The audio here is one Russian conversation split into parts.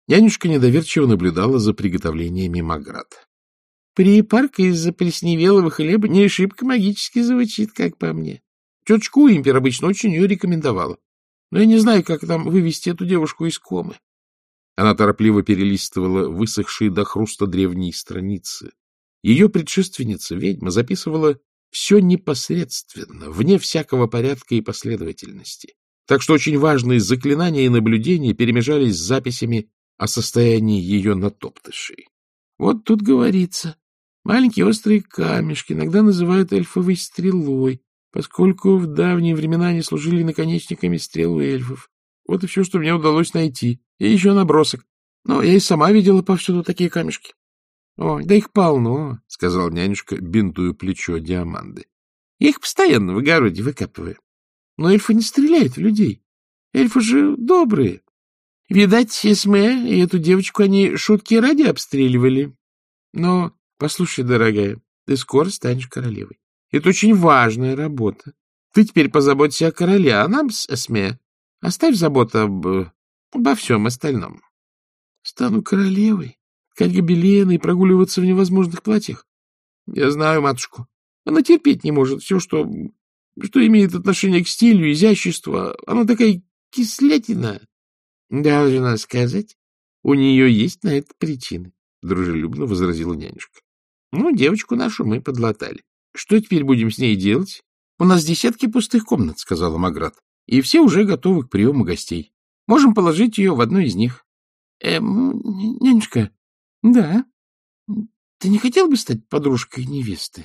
Нянюшка недоверчиво наблюдала за приготовлениями Маград. Припарка из-за плесневелого хлеба не шибко магически звучит, как по мне. Тетушка Уимпер обычно очень ее рекомендовала. Но я не знаю, как там вывести эту девушку из комы. Она торопливо перелистывала высохшие до хруста древние страницы. Ее предшественница, ведьма, записывала все непосредственно, вне всякого порядка и последовательности. Так что очень важные заклинания и наблюдения перемежались с записями о состоянии ее натоптышей. Вот тут говорится. Маленькие острые камешки иногда называют эльфовой стрелой, поскольку в давние времена они служили наконечниками стрел у эльфов. Вот и все, что мне удалось найти. И еще набросок. Но я и сама видела повсюду такие камешки. — Ой, да их полно, — сказал нянюшка, бинтуя плечо Диаманды. — Я их постоянно в огороде выкапываю. Но эльфы не стреляют в людей. Эльфы же добрые. Видать, Эсме и эту девочку они шутки ради обстреливали. Но, послушай, дорогая, ты скоро станешь королевой. Это очень важная работа. Ты теперь позаботься о короле, а нам с Эсме оставь заботу обо всем остальном. Стану королевой, ткать гобелены и прогуливаться в невозможных платьях. Я знаю матушку. Она терпеть не может все, что имеет отношение к стилю, изяществу. Она такая кислятина. Должна сказать, у нее есть на это причины, — дружелюбно возразила нянюшка. Ну, девочку нашу мы подлатали. Что теперь будем с ней делать? У нас десятки пустых комнат, — сказала Маград, и все уже готовы к приему гостей. Можем положить ее в одну из них. Нянюшка, да, ты не хотел бы стать подружкой невесты?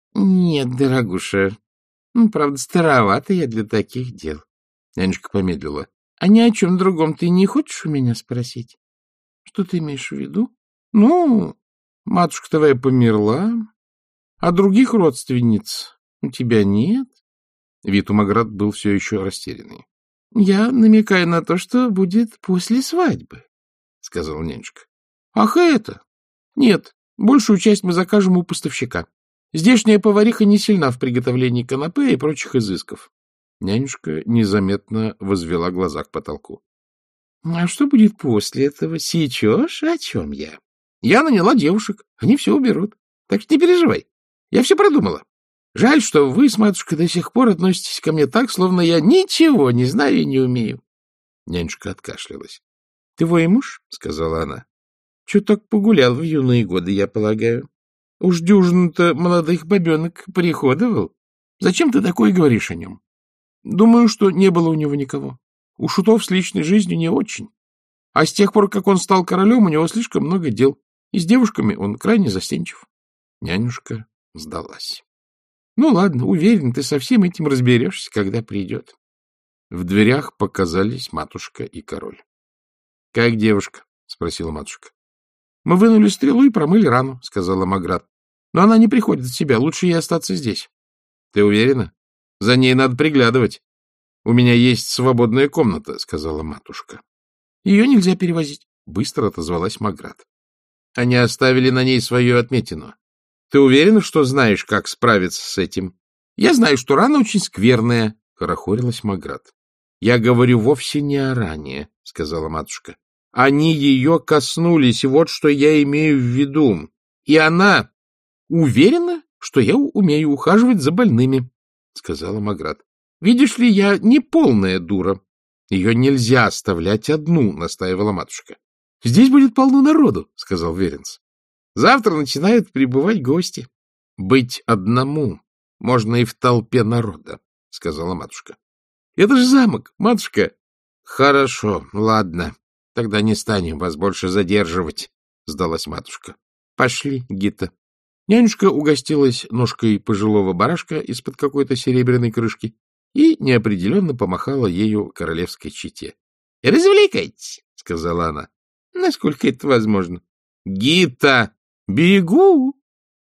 Нет, дорогуша, правда, старовато я для таких дел. Нянюшка помедлила. А ни о чем другом ты не хочешь у меня спросить? Что ты имеешь в виду? Ну, матушка твоя померла, а других родственниц у тебя нет. Вид у Маград был все еще растерянный. — Я намекаю на то, что будет после свадьбы, — сказала нянюшка. — Ах, это? Нет, большую часть мы закажем у поставщика. Здешняя повариха не сильна в приготовлении канапе и прочих изысков. Нянюшка незаметно возвела глаза к потолку. — А что будет после этого? Сечешь, о чем я? Я наняла девушек, они все уберут. Так что не переживай, я все продумала. Жаль, что вы с матушкой до сих пор относитесь ко мне так, словно я ничего не знаю и не умею. Нянюшка откашлялась. — Твой муж, — сказала она, — чуток погулял в юные годы, я полагаю. Уж дюжину-то молодых бабенок приходовал. Зачем ты такое говоришь о нем? Думаю, что не было у него никого. У шутов с личной жизнью не очень. А с тех пор, как он стал королем, у него слишком много дел. И с девушками он крайне застенчив. Нянюшка сдалась. Ну, ладно, уверен, ты со всем этим разберешься, когда придет. В дверях показались матушка и король. — Как девушка? — спросила матушка. — Мы вынули стрелу и промыли рану, — сказала Маград. — Но она не приходит в себя, лучше ей остаться здесь. — Ты уверена? За ней надо приглядывать. — У меня есть свободная комната, — сказала матушка. — Ее нельзя перевозить, — быстро отозвалась Маград. Они оставили на ней свою отметину. Ты уверена, что знаешь, как справиться с этим? Я знаю, что рана очень скверная, — хорохорилась Маград. — Я говорю вовсе не о ране, — сказала матушка. — Они ее коснулись, вот что я имею в виду. И она уверена, что я умею ухаживать за больными, — сказала Маград. — Видишь ли, я не полная дура. Ее нельзя оставлять одну, — настаивала матушка. — Здесь будет полно народу, — сказал Веренц. Завтра начинают прибывать гости. — Быть одному можно и в толпе народа, — сказала матушка. — Это же замок, матушка. — Хорошо, ладно. Тогда не станем вас больше задерживать, — сдалась матушка. — Пошли, Гита. Нянюшка угостилась ножкой пожилого барашка из-под какой-то серебряной крышки и неопределенно помахала ею королевской чете. — Развлекайтесь, — сказала она. — Насколько это возможно. — Гита! — Бегу!